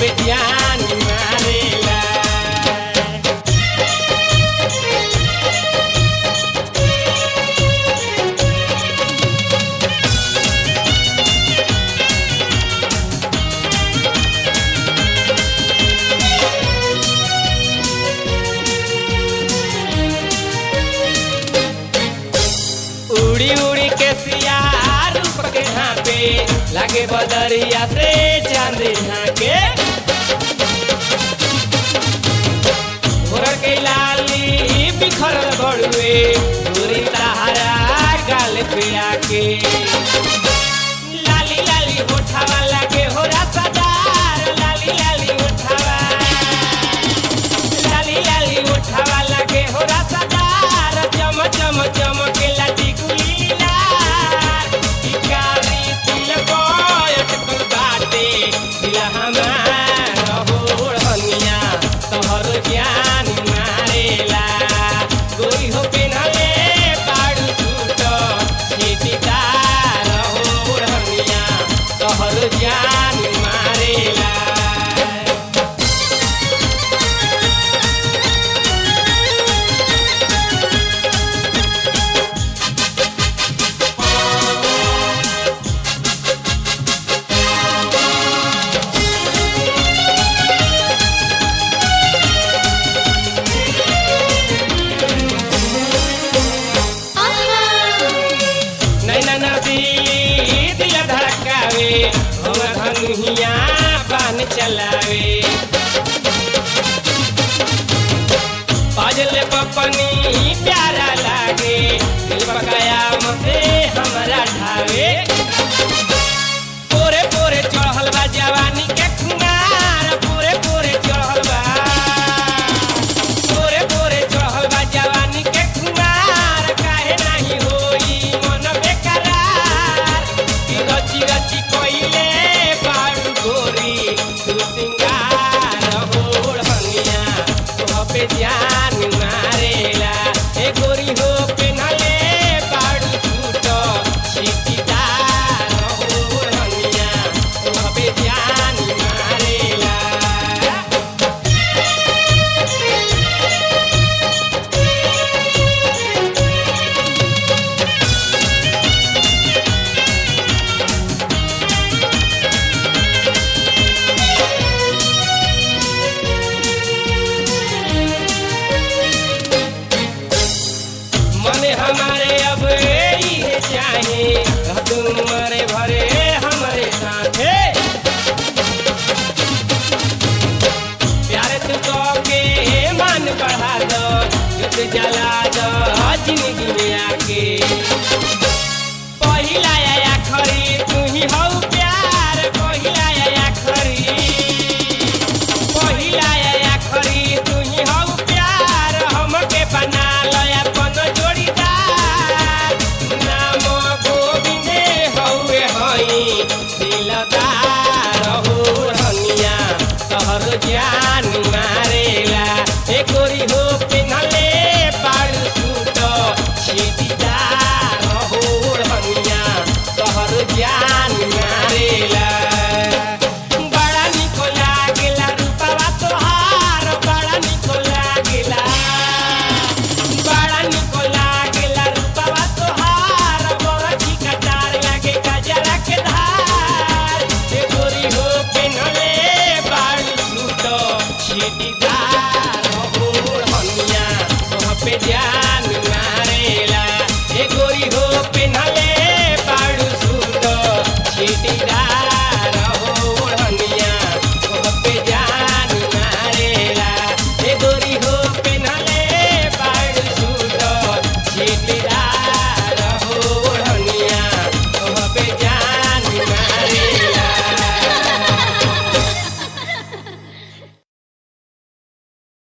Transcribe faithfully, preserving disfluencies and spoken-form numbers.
खूबे जान मारेला। उड़ी उड़ी के सियार रूप के झांपे लागे बदरिया से चांद झांके। घोड़ के लाली बिखरल बड़ुए गोरी तारा गाल पे आके। लाली लाली होठावा लागे हो रसदार लाली लाली होठावा लाली लाली होठावा लागे हो रसदार चम चम चम के लाटी गुलीला कारी तिल अटकल बाटे दिल हमार हो हनिया तोहर ज्ञान मारेला। गोरी हो पेनले बाड़ू सूट छीटीदार हो हनिया तोहर ज्ञान मारेला। दिल धड़कावे हम धनुहिया बान चलावे। बाजल पपनी प्यारा लागे दिल बकाया मते हमरा ढावे। पोरे पोरे चढ़ल बा जवानी के खुमार पोरे पोरे चढ़ल बा पोरे पोरे चढ़ल बा जवानी के खुमार काहे नाही होई मन बेकरार। रची रची कोइले बाड़ू गोरी तू सिंगार